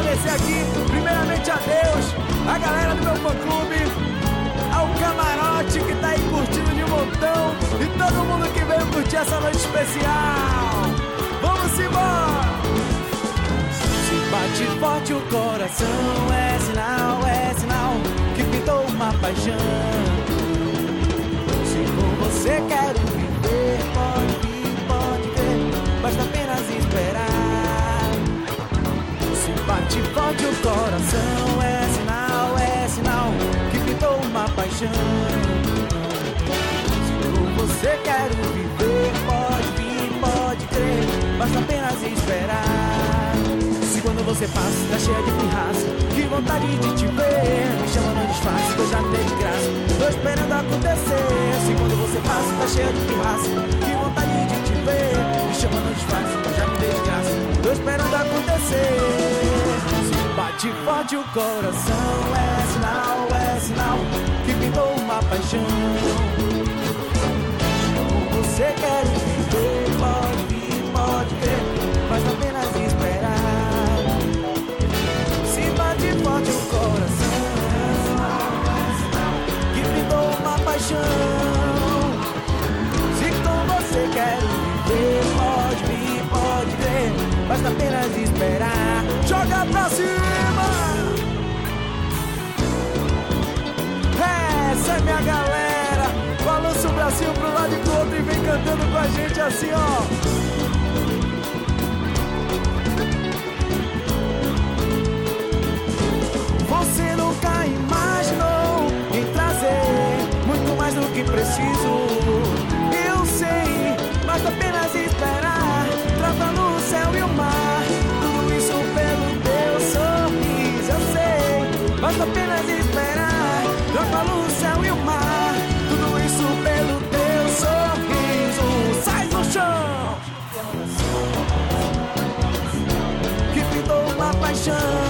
agradecer aqui, primeiramente a Deus, a galera do meu fã-clube, ao camarote que tá aí curtindo de montão e todo mundo que veio curtir essa noite especial. Vamos embora! Se bate forte o coração, é sinal que pintou uma paixão. Se com você quero viver, pode vir, pode crer, basta apenas esperar. Se bate forte o coração, é sinal que pintou uma paixão. Se com você quero viver, pode vir, pode crer, basta apenas esperar. Se quando você passa, tá cheia de pirraça, que vontade de te ver, me chama no disfarce, que eu já dei de graça, tô esperando acontecer. Se quando você passa, tá cheia de pirraça, que vontade de te ver, me chama no disfarce, que eu já me dei de graça, tô esperando acontecer. Se bate forte o coração, é sinal que pintou uma paixão. Com você quero viver, pode vir, pode crer, mas apenas esperar. Se bate forte o coração, que pintou uma paixão. Se com você quero viver, pode vir, pode crer, basta apenas esperar. Joga pra cima! Essa é minha galera, balança o bracinho pro lado e pro outro e vem cantando com a gente assim, ó. Você nunca imaginou em trazer muito mais do que preciso. Eu sei, basta apenas esperar, trava no céu e o mar, tudo isso pelo teu sorriso. Eu sei, basta apenas esperar, trava no céu e o mar, tudo isso pelo teu sorriso. Sai do chão, que pintou uma paixão.